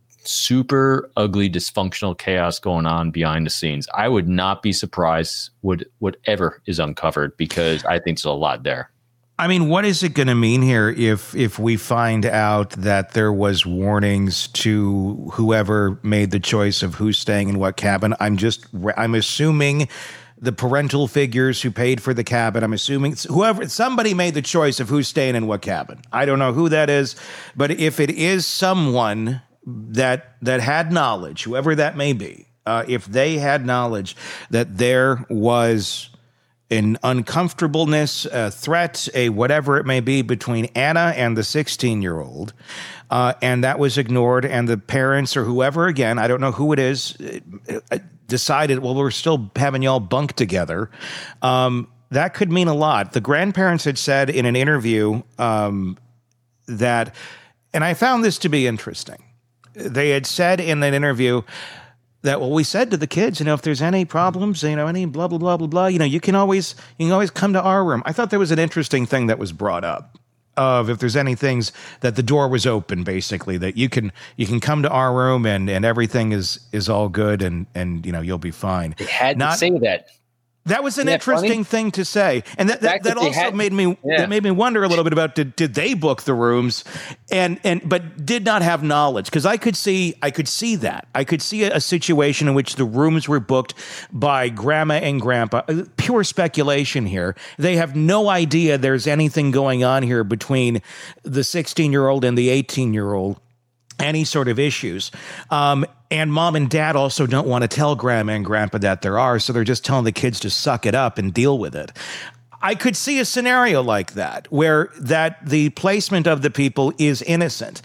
super ugly, dysfunctional chaos going on behind the scenes. I would not be surprised with whatever is uncovered, because I think there's a lot there. I mean, what is it going to mean here if if we find out that there was warnings to whoever made the choice of who's staying in what cabin? I'm just I'm assuming the parental figures who paid for the cabin. I'm assuming whoever somebody made the choice of who's staying in what cabin. I don't know who that is, but if it is someone that that had knowledge, whoever that may be, uh, if they had knowledge that there was an uncomfortableness, a threat, a whatever it may be between Anna and the sixteen-year-old, uh, and that was ignored, and the parents or whoever, again, I don't know who it is, decided, well, we're still having y'all bunk together. Um, that could mean a lot. The grandparents had said in an interview um, that, and I found this to be interesting. They had said in that interview that, well, we said to the kids, you know, if there's any problems, you know, any blah, blah, blah, blah, blah, you know, you can always, you can always come to our room. I thought there was an interesting thing that was brought up. Of if there's any things that the door was open, basically, that you can you can come to our room and and everything is is all good and and you know you'll be fine. They had Not, to say that. That was an interesting thing to say, and that that, that also had, made me yeah. that made me wonder a little bit about did did they book the rooms, and and but did not have knowledge, because I could see I could see that I could see a, a situation in which the rooms were booked by grandma and grandpa. Pure speculation here. They have no idea there's anything going on here between the sixteen-year-old and the eighteen-year-old. Any sort of issues. Um, and mom and dad also don't want to tell grandma and grandpa that there are, so they're just telling the kids to suck it up and deal with it. I could see a scenario like that, where that the placement of the people is innocent.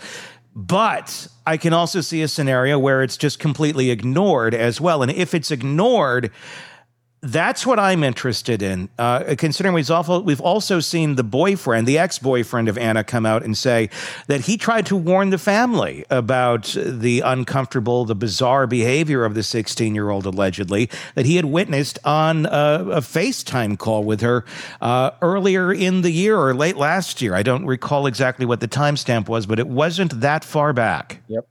But I can also see a scenario where it's just completely ignored as well. And if it's ignored, that's what I'm interested in, uh, considering we've also, we've also seen the boyfriend, the ex-boyfriend of Anna, come out and say that he tried to warn the family about the uncomfortable, the bizarre behavior of the sixteen-year-old, allegedly, that he had witnessed on a, a FaceTime call with her uh, earlier in the year or late last year. I don't recall exactly what the timestamp was, but it wasn't that far back. Yep.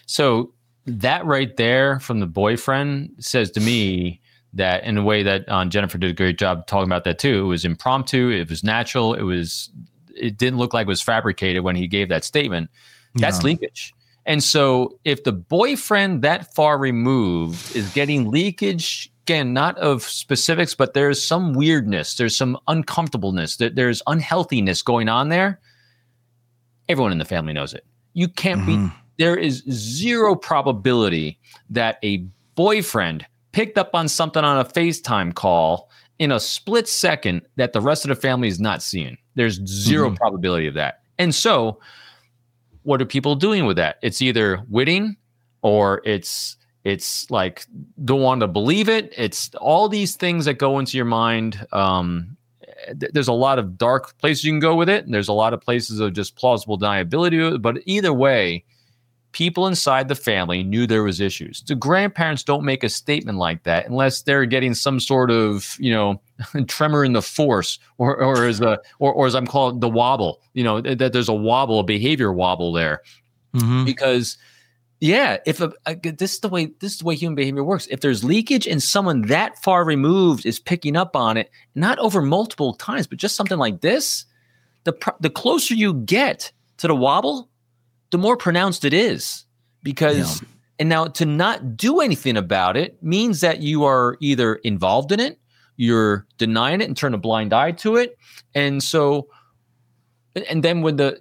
So that right there from the boyfriend says to me that, in a way that um, Jennifer did a great job talking about that too. It was impromptu. It was natural. It was. It didn't look like it was fabricated when he gave that statement. That's no. leakage. And so, if the boyfriend that far removed is getting leakage, again, not of specifics, but there's some weirdness, there's some uncomfortableness, there's unhealthiness going on there. Everyone in the family knows it. You can't mm-hmm. be. There is zero probability that a boyfriend picked up on something on a FaceTime call in a split second that the rest of the family is not seeing. There's zero mm-hmm. probability of that. And so what are people doing with that? It's either witting or it's it's like don't want to believe it. It's all these things that go into your mind. Um, th- there's a lot of dark places you can go with it. And there's a lot of places of just plausible deniability. But either way, people inside the family knew there was issues. The grandparents don't make a statement like that unless they're getting some sort of, you know, tremor in the force, or or as a or, or as I'm called the wobble. You know, that there's a wobble, a behavior wobble there, mm-hmm. because yeah, if a, a, this is the way this is the way human behavior works. If there's leakage and someone that far removed is picking up on it, not over multiple times, but just something like this, the the closer you get to the wobble, the more pronounced it is. Because, yeah. and now to not do anything about it means that you are either involved in it, you're denying it and turn a blind eye to it. And so, and then when the,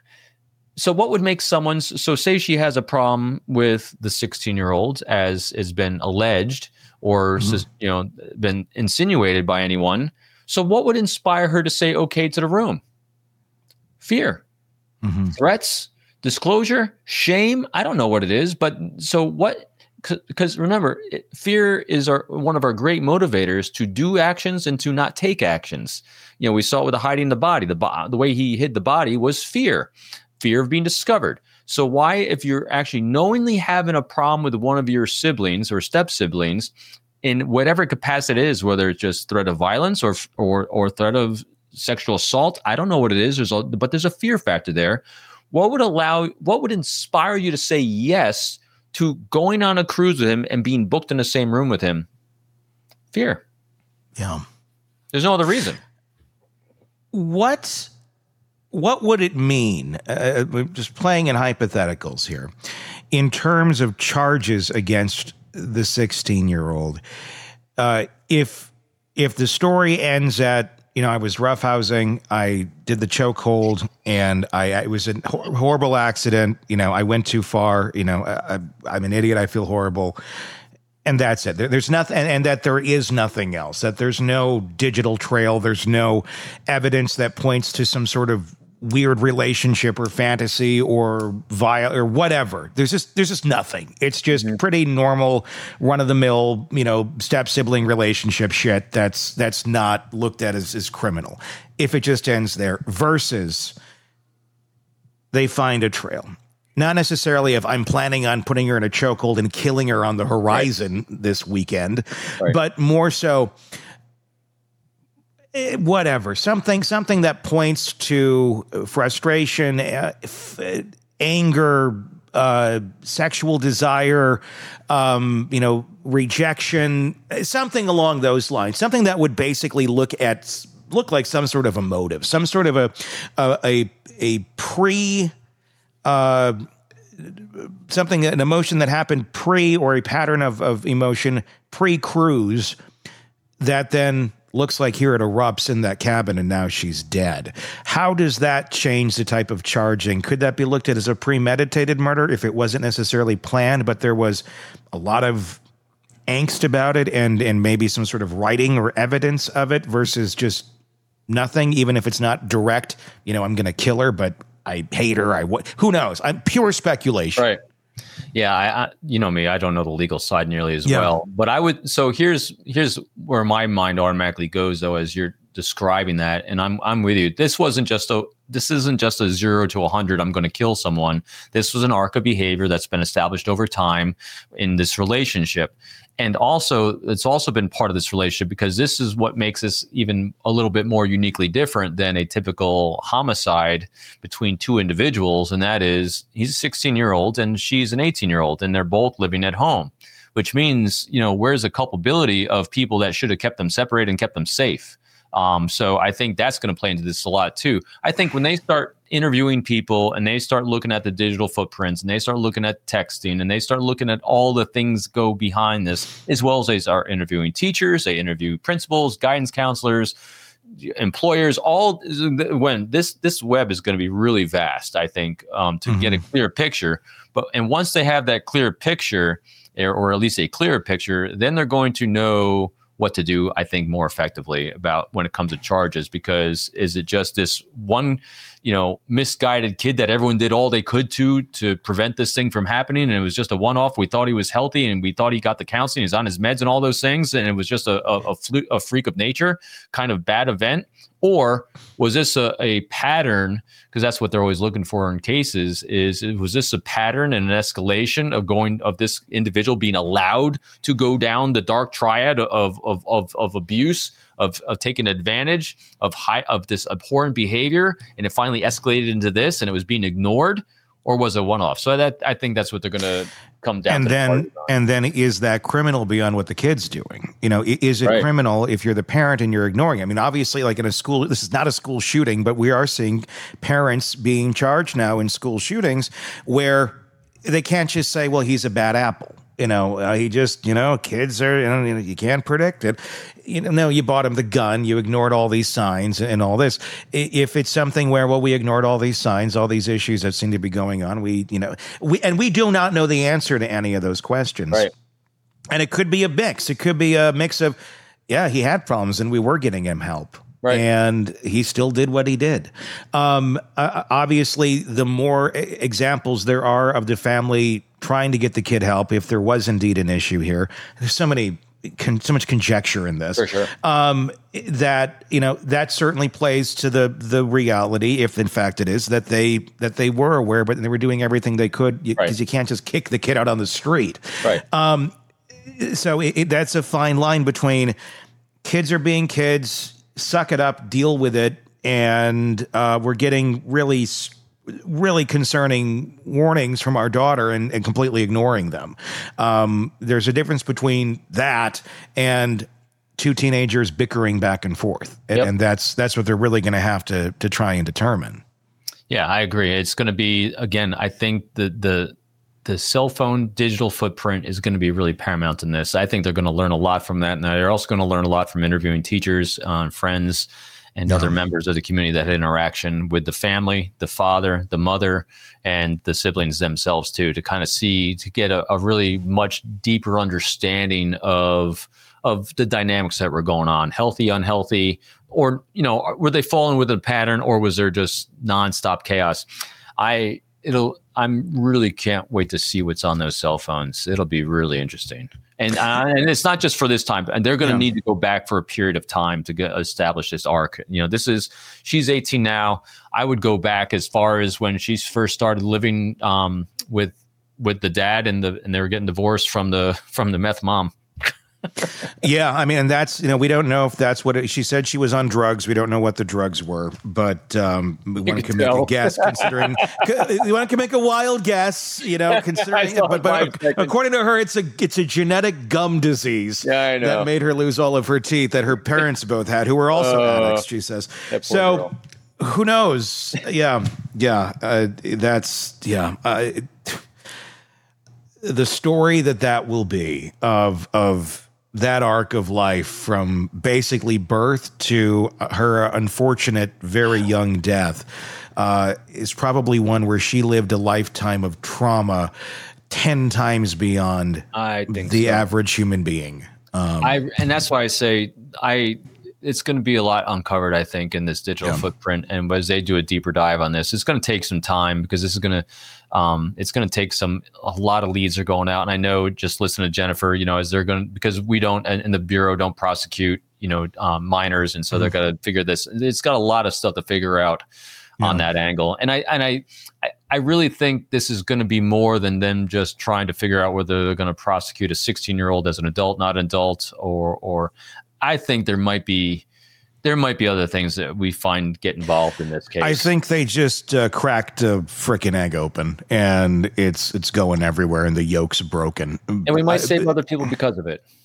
so what would make someone, so say she has a problem with the sixteen-year-old, as has been alleged or, mm-hmm. you know, been insinuated by anyone. So what would inspire her to say okay to the room? Fear, mm-hmm. threats, disclosure, shame. I don't know what it is, but so what? Because remember, it, fear is our, one of our great motivators to do actions and to not take actions. You know, we saw it with the hiding the body. The, bo- the way he hid the body was fear, fear of being discovered. So why, if you're actually knowingly having a problem with one of your siblings or step siblings, in whatever capacity it is, whether it's just threat of violence or or or threat of sexual assault, I don't know what it is. There's a, but there's a fear factor there. What would allow, what would inspire you to say yes to going on a cruise with him and being booked in the same room with him? Fear. Yeah. There's no other reason. What, what would it mean, uh, just playing in hypotheticals here, in terms of charges against the sixteen-year-old, uh, if if the story ends at, you know, I was roughhousing, I did the chokehold, and I, I it was a hor- horrible accident. You know, I went too far. You know, I, I'm an idiot. I feel horrible. And that's it. There, there's nothing, and, and that there is nothing else, that there's no digital trail. There's no evidence that points to some sort of weird relationship or fantasy or via or whatever. There's just there's just nothing. It's just mm-hmm. pretty normal, run of the mill, you know, step sibling relationship shit. That's that's not looked at as, as criminal if it just ends there. Versus they find a trail. Not necessarily if I'm planning on putting her in a chokehold and killing her on the horizon right. this weekend, right. but more so. Whatever, something, something that points to frustration, uh, f- anger, uh, sexual desire, um, you know, rejection, something along those lines. Something that would basically look at look like some sort of a motive, some sort of a a a, a pre. Uh, something, an emotion that happened pre, or a pattern of of emotion pre-cruise that then looks like here it erupts in that cabin and now she's dead. How does that change the type of charging? Could that be looked at as a premeditated murder if it wasn't necessarily planned, but there was a lot of angst about it and and maybe some sort of writing or evidence of it versus just nothing, even if it's not direct, you know, I'm going to kill her, but I hate her. I what? Who knows? I'm pure speculation. Right. Yeah, I, I, you know me, I don't know the legal side nearly as yeah. well. But I would. So here's here's where my mind automatically goes, though, as you're describing that, and I'm I'm with you. This wasn't just a. This isn't just a zero to a hundred. I'm going to kill someone. This was an arc of behavior that's been established over time in this relationship. And also, it's also been part of this relationship because this is what makes this even a little bit more uniquely different than a typical homicide between two individuals. And that is, he's a sixteen-year-old and she's an eighteen-year-old, and they're both living at home, which means, you know, where's the culpability of people that should have kept them separated and kept them safe? Um, so I think that's going to play into this a lot too. I think when they start interviewing people and they start looking at the digital footprints and they start looking at texting and they start looking at all the things go behind this, as well as they are interviewing teachers, they interview principals, guidance counselors, employers, all when this, this web is going to be really vast, I think, um, to mm-hmm. get a clear picture. But, and once they have that clear picture, or, or at least a clearer picture, then they're going to know what to do, I think, more effectively about when it comes to charges, because is it just this one, you know, misguided kid that everyone did all they could to to prevent this thing from happening, and it was just a one-off? We thought he was healthy and we thought he got the counseling, he's on his meds and all those things, and it was just a a, a, flu- a freak of nature kind of bad event? Or was this a, a pattern? Because that's what they're always looking for in cases. Is was this a pattern and an escalation of going of this individual being allowed to go down the dark triad of of of, of abuse, of of taking advantage of high of this abhorrent behavior, and it finally escalated into this, and it was being ignored? Or was it one-off? So that I think that's what they're going to come down and to. Then, and then is that criminal beyond what the kid's doing? You know, is it right. criminal if you're the parent and you're ignoring it? I mean, obviously, like in a school, this is not a school shooting, but we are seeing parents being charged now in school shootings where they can't just say, well, he's a bad apple. You know, uh, he just, you know, kids are, you know, you can't predict it. You know, no, you bought him the gun. You ignored all these signs and all this. If it's something where, well, we ignored all these signs, all these issues that seem to be going on, we, you know, we, and we do not know the answer to any of those questions. Right. And it could be a mix. It could be a mix of, yeah, he had problems and we were getting him help. Right. And he still did what he did. Um, uh, obviously, the more examples there are of the family trying to get the kid help, if there was indeed an issue here, there's so many, con- so much conjecture in this. For sure. Um, that you know that certainly plays to the the reality, if in fact it is that they that they were aware, but they were doing everything they could, because right. you can't just kick the kid out on the street. Right. Um, so it, it, that's a fine line between kids are being kids. Suck it up, deal with it, and uh, we're getting really, really concerning warnings from our daughter and, and completely ignoring them. Um, there's a difference between that and two teenagers bickering back and forth, and, yep. and that's that's what they're really going to have to to try and determine. Yeah, I agree. It's going to be, again, I think the the the cell phone digital footprint is going to be really paramount in this. I think they're going to learn a lot from that. And they're also going to learn a lot from interviewing teachers, uh, friends, and yeah. other members of the community that had interaction with the family, the father, the mother, and the siblings themselves too, to kind of see, to get a, a really much deeper understanding of of the dynamics that were going on, healthy, unhealthy, or, you know, were they falling within a pattern, or was there just nonstop chaos? I, it'll, I'm really can't wait to see what's on those cell phones. It'll be really interesting. And uh, and it's not just for this time, and they're going to yeah. need to go back for a period of time to get, establish this arc. You know, this is, she's eighteen now. I would go back as far as when she first started living um, with with the dad, and the and they were getting divorced from the from the meth mom. Yeah, I mean, and that's, you know, we don't know if that's what it, she said. She was on drugs. We don't know what the drugs were, but um, one can make a guess. Considering one can make a wild guess, you know, considering. but but according to her, it's a it's a genetic gum disease yeah, I know. that made her lose all of her teeth that her parents both had, who were also uh, addicts. She says so. Girl. Who knows? Yeah, yeah. Uh, that's yeah. Uh, the story that that will be of of. that arc of life from basically birth to her unfortunate, very young death uh, is probably one where she lived a lifetime of trauma ten times beyond I think the so. average human being. Um, I and that's why I say I. It's going to be a lot uncovered, I think, in this digital yeah. footprint. And as they do a deeper dive on this, it's going to take some time, because this is going to, um, it's going to take some, a lot of leads are going out. And I know, just listen to Jennifer, you know, as they're going to, because we don't, and the Bureau don't prosecute, you know, um, minors. And so mm-hmm. they're going to figure this, it's got a lot of stuff to figure out yeah. on that angle. And I, and I, I really think this is going to be more than them just trying to figure out whether they're going to prosecute a sixteen year old as an adult, not an adult, or, or, I think there might be there might be other things that we find get involved in this case. I think they just uh, cracked a freaking egg open, and it's it's going everywhere, and the yolk's broken. And we might save other people because of it.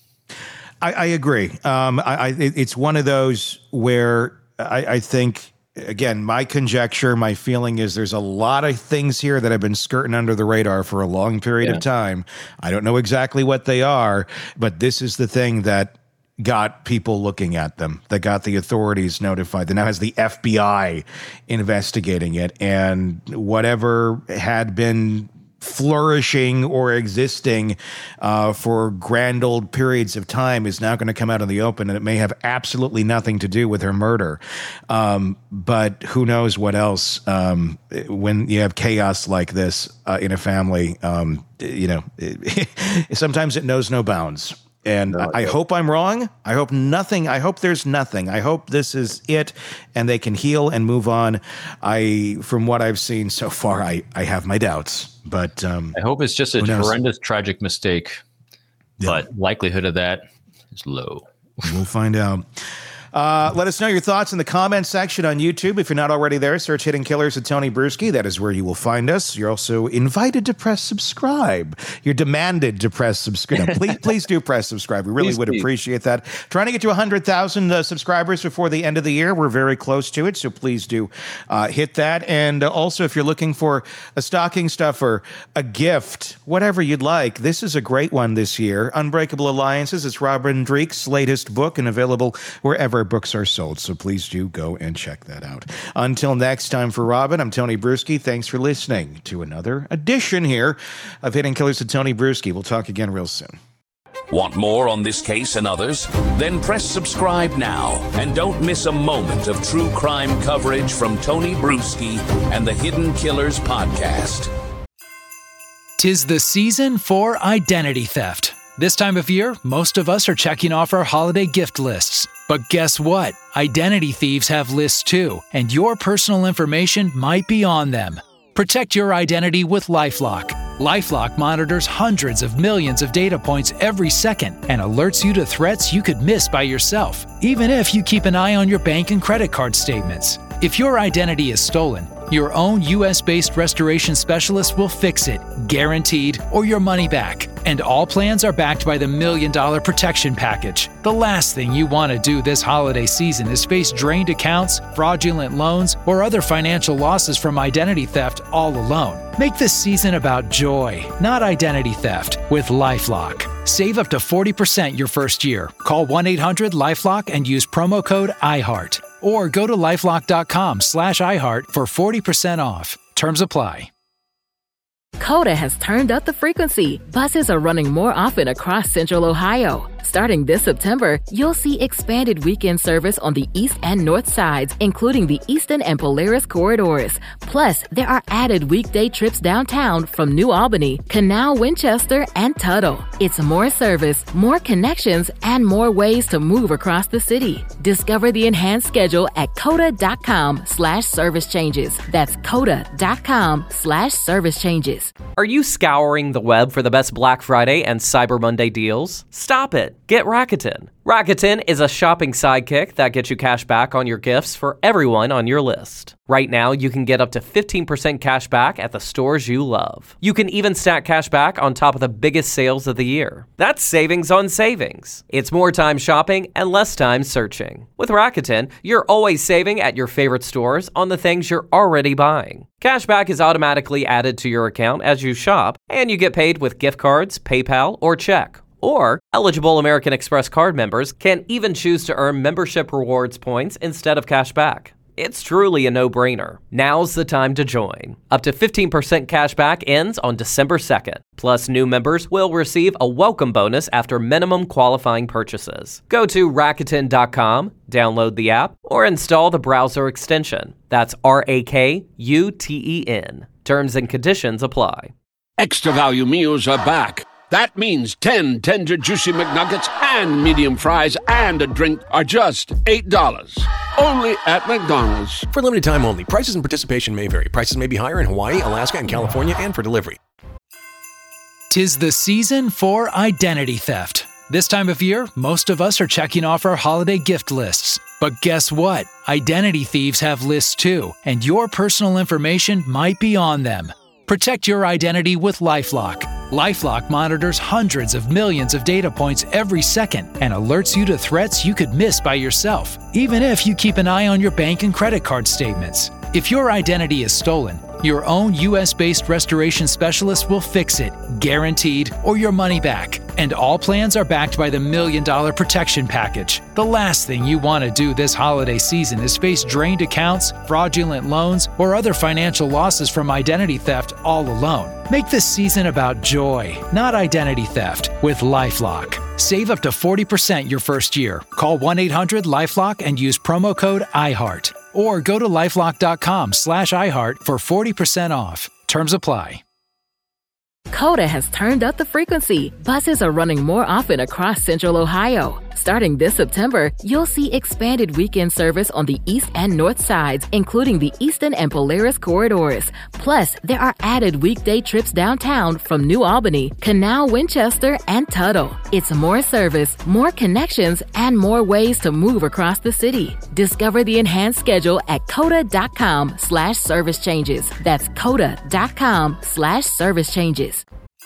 I, I agree. Um, I, I, it's one of those where I, I think, again, my conjecture, my feeling is there's a lot of things here that have been skirting under the radar for a long period yeah. of time. I don't know exactly what they are, but this is the thing that got people looking at them, that got the authorities notified, that now has the F B I investigating it, and whatever had been flourishing or existing uh, for grand old periods of time is now going to come out in the open, and it may have absolutely nothing to do with her murder. Um, but who knows what else? Um, when you have chaos like this uh, in a family, um, you know, it, sometimes it knows no bounds. And no, I, I hope I'm wrong. I hope nothing. I hope there's nothing. I hope this is it, and they can heal and move on. I, from what I've seen so far, I, I have my doubts. But um, I hope it's just a horrendous, tragic mistake. Yeah. But likelihood of that is low. We'll find out. Uh, let us know your thoughts in the comments section on YouTube. If you're not already there, search Hidden Killers with Tony Bruschi. That is where you will find us. You're also invited to press subscribe. You're demanded to press subscribe. No, please, please do press subscribe. We really please, would please. appreciate that. Trying to get to one hundred thousand uh, subscribers before the end of the year. We're very close to it, so please do uh, hit that. And uh, also, if you're looking for a stocking stuffer, a gift, whatever you'd like, this is a great one this year. Unbreakable Alliances. It's Robin Dreek's latest book, and available wherever books are sold, so please do go and check that out. Until next time, for Robin, I'm Tony Bruschi. Thanks for listening to another edition here of Hidden Killers with Tony Bruschi. We'll talk again real soon. Want more on this case and others? Then press subscribe now and don't miss a moment of true crime coverage from Tony Bruschi and the Hidden Killers podcast. 'Tis the season for identity theft. This time of year, most of us are checking off our holiday gift lists. But guess what? Identity thieves have lists too, and your personal information might be on them. Protect your identity with LifeLock. LifeLock monitors hundreds of millions of data points every second and alerts you to threats you could miss by yourself, even if you keep an eye on your bank and credit card statements. If your identity is stolen, your own U S-based restoration specialist will fix it, guaranteed, or your money back. And all plans are backed by the Million Dollar Protection Package. The last thing you want to do this holiday season is face drained accounts, fraudulent loans, or other financial losses from identity theft all alone. Make this season about joy, not identity theft, with LifeLock. Save up to forty percent your first year. Call one eight hundred LifeLock and use promo code iHeart. Or go to lifelock.com slash iHeart for forty percent off. Terms apply. Coda has turned up the frequency. Buses are running more often across Central Ohio. Starting this September, you'll see expanded weekend service on the east and north sides, including the Eastern and Polaris corridors. Plus, there are added weekday trips downtown from New Albany, Canal, Winchester, and Tuttle. It's more service, more connections, and more ways to move across the city. Discover the enhanced schedule at coda.com slash service changes. That's coda.com slash service changes. Are you scouring the web for the best Black Friday and Cyber Monday deals? Stop it. Get Rakuten. Rakuten is a shopping sidekick that gets you cash back on your gifts for everyone on your list. Right now, you can get up to fifteen percent cash back at the stores you love. You can even stack cash back on top of the biggest sales of the year. That's savings on savings. It's more time shopping and less time searching. With Rakuten, you're always saving at your favorite stores on the things you're already buying. Cashback is automatically added to your account as you shop, and you get paid with gift cards, PayPal, or check. Or, eligible American Express card members can even choose to earn membership rewards points instead of cash back. It's truly a no-brainer. Now's the time to join. Up to fifteen percent cash back ends on December second. Plus, new members will receive a welcome bonus after minimum qualifying purchases. Go to Rakuten dot com, download the app, or install the browser extension. That's R A K U T E N. Terms and conditions apply. Extra value meals are back. That means ten tender, juicy McNuggets and medium fries and a drink are just eight dollars. Only at McDonald's. For limited time only. Prices and participation may vary. Prices may be higher in Hawaii, Alaska, and California, and for delivery. 'Tis the season for identity theft. This time of year, most of us are checking off our holiday gift lists. But guess what? Identity thieves have lists too, and your personal information might be on them. Protect your identity with LifeLock. LifeLock monitors hundreds of millions of data points every second and alerts you to threats you could miss by yourself, even if you keep an eye on your bank and credit card statements. If your identity is stolen, your own U S-based restoration specialist will fix it, guaranteed, or your money back. And all plans are backed by the Million Dollar Protection Package. The last thing you want to do this holiday season is face drained accounts, fraudulent loans, or other financial losses from identity theft all alone. Make this season about joy, not identity theft, with LifeLock. Save up to forty percent your first year. Call one eight hundred LifeLock and use promo code iHeart. Or go to lifelock.com slash iHeart for forty percent off. Terms apply. Coda has turned up the frequency. Buses are running more often across Central Ohio. Starting this September, you'll see expanded weekend service on the east and north sides, including the Eastern and Polaris corridors. Plus, there are added weekday trips downtown from New Albany, Canal, Winchester, and Tuttle. It's more service, more connections, and more ways to move across the city. Discover the enhanced schedule at coda.com slash service changes. That's coda.com slash service changes.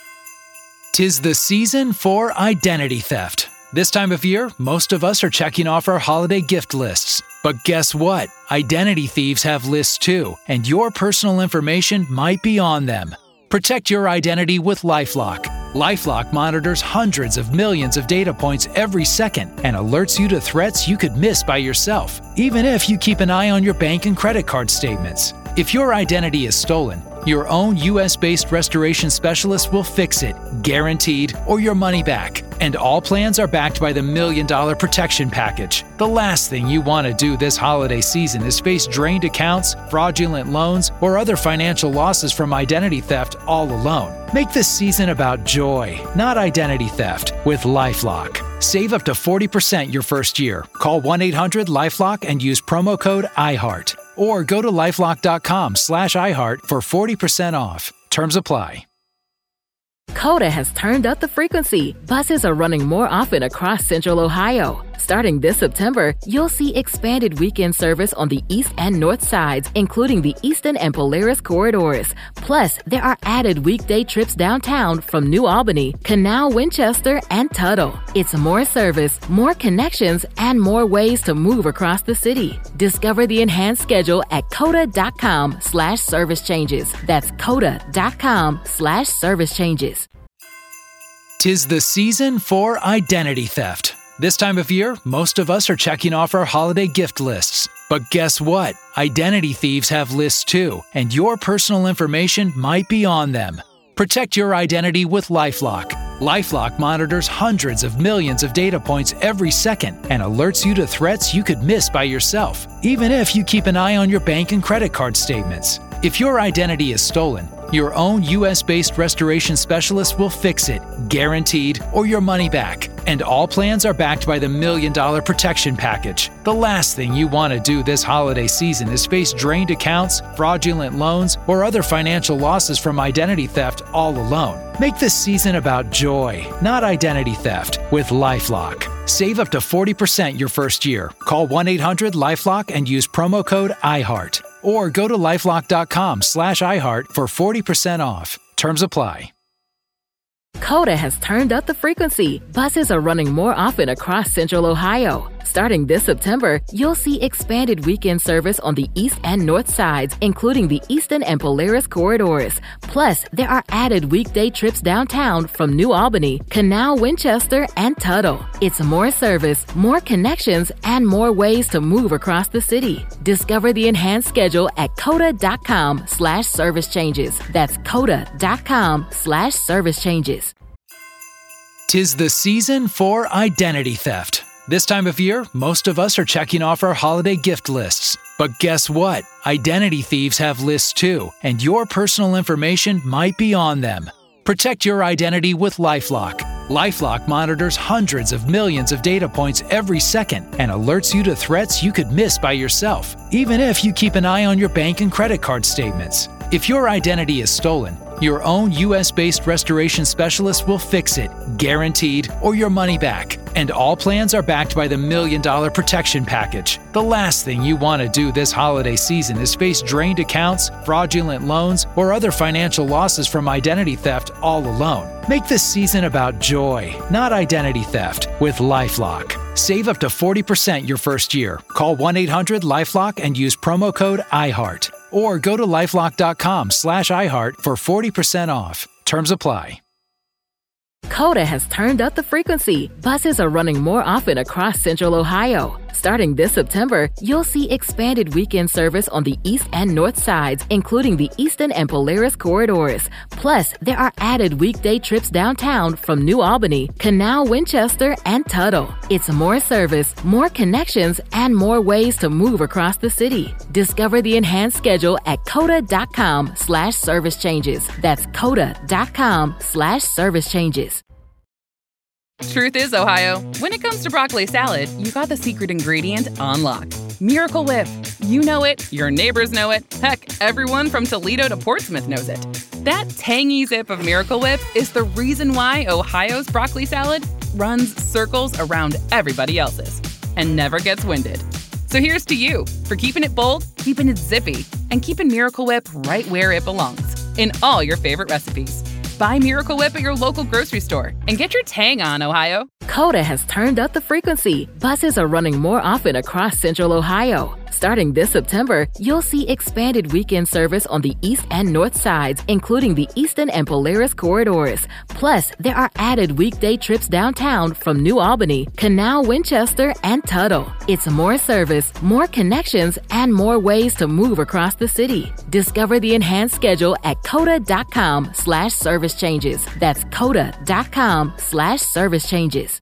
'Tis the season for identity theft. This time of year, most of us are checking off our holiday gift lists. But guess what? Identity thieves have lists too, and your personal information might be on them. Protect your identity with LifeLock. LifeLock monitors hundreds of millions of data points every second and alerts you to threats you could miss by yourself, even if you keep an eye on your bank and credit card statements. If your identity is stolen, your own U S-based restoration specialist will fix it, guaranteed, or your money back. And all plans are backed by the Million Dollar Protection Package. The last thing you want to do this holiday season is face drained accounts, fraudulent loans, or other financial losses from identity theft all alone. Make this season about joy, not identity theft, with LifeLock. Save up to forty percent your first year. Call one eight hundred LifeLock and use promo code iHeart. Or go to lifelock.com slash iHeart for forty percent off. Terms apply. Coda has turned up the frequency. Buses are running more often across Central Ohio. Starting this September, you'll see expanded weekend service on the east and north sides, including the Eastern and Polaris corridors. Plus, there are added weekday trips downtown from New Albany, Canal, Winchester, and Tuttle. It's more service, more connections, and more ways to move across the city. Discover the enhanced schedule at coda.com slash service changes. That's coda.com slash service changes. 'Tis the season for identity theft. This time of year, most of us are checking off our holiday gift lists. But guess what? Identity thieves have lists too, and your personal information might be on them. Protect your identity with LifeLock. LifeLock monitors hundreds of millions of data points every second and alerts you to threats you could miss by yourself, even if you keep an eye on your bank and credit card statements. If your identity is stolen, your own U S-based restoration specialist will fix it, guaranteed, or your money back. And all plans are backed by the Million Dollar Protection Package. The last thing you want to do this holiday season is face drained accounts, fraudulent loans, or other financial losses from identity theft all alone. Make this season about joy, not identity theft, with LifeLock. Save up to forty percent your first year. Call one eight hundred LifeLock and use promo code iHeart. Or go to lifelock.com slash iHeart for forty percent off. Terms apply. Coda has turned up the frequency. Buses are running more often across Central Ohio. Starting this September, you'll see expanded weekend service on the east and north sides, including the Easton and Polaris corridors. Plus, there are added weekday trips downtown from New Albany, Canal, Winchester, and Tuttle. It's more service, more connections, and more ways to move across the city. Discover the enhanced schedule at coda.com slash service changes. That's coda.com slash service changes. 'Tis the season for identity theft. This time of year, most of us are checking off our holiday gift lists. But guess what? Identity thieves have lists too, and your personal information might be on them. Protect your identity with LifeLock. LifeLock monitors hundreds of millions of data points every second and alerts you to threats you could miss by yourself, even if you keep an eye on your bank and credit card statements. If your identity is stolen, your own U S-based restoration specialist will fix it, guaranteed, or your money back. And all plans are backed by the Million Dollar Protection Package. The last thing you want to do this holiday season is face drained accounts, fraudulent loans, or other financial losses from identity theft all alone. Make this season about joy, not identity theft, with LifeLock. Save up to forty percent your first year. Call one eight hundred LifeLock and use promo code iHeart. Or go to lifelock.com slash iHeart for forty percent off. Terms apply. Coda has turned up the frequency. Buses are running more often across Central Ohio. Starting this September, you'll see expanded weekend service on the east and north sides, including the Easton and Polaris corridors. Plus, there are added weekday trips downtown from New Albany, Canal, Winchester, and Tuttle. It's more service, more connections, and more ways to move across the city. Discover the enhanced schedule at coda.com slash service changes. That's coda.com slash service changes. Truth is, Ohio, when it comes to broccoli salad, you got the secret ingredient on lock. Miracle Whip. You know it, your neighbors know it, heck, everyone from Toledo to Portsmouth knows it. That tangy zip of Miracle Whip is the reason why Ohio's broccoli salad runs circles around everybody else's and never gets winded. So here's to you for keeping it bold, keeping it zippy, and keeping Miracle Whip right where it belongs, in all your favorite recipes. Buy Miracle Whip at your local grocery store and get your tang on, Ohio. Coda has turned up the frequency. Buses are running more often across Central Ohio. Starting this September, you'll see expanded weekend service on the east and north sides, including the Easton and Polaris corridors. Plus, there are added weekday trips downtown from New Albany, Canal, Winchester, and Tuttle. It's more service, more connections, and more ways to move across the city. Discover the enhanced schedule at coda.com slash service changes. That's coda.com slash service changes.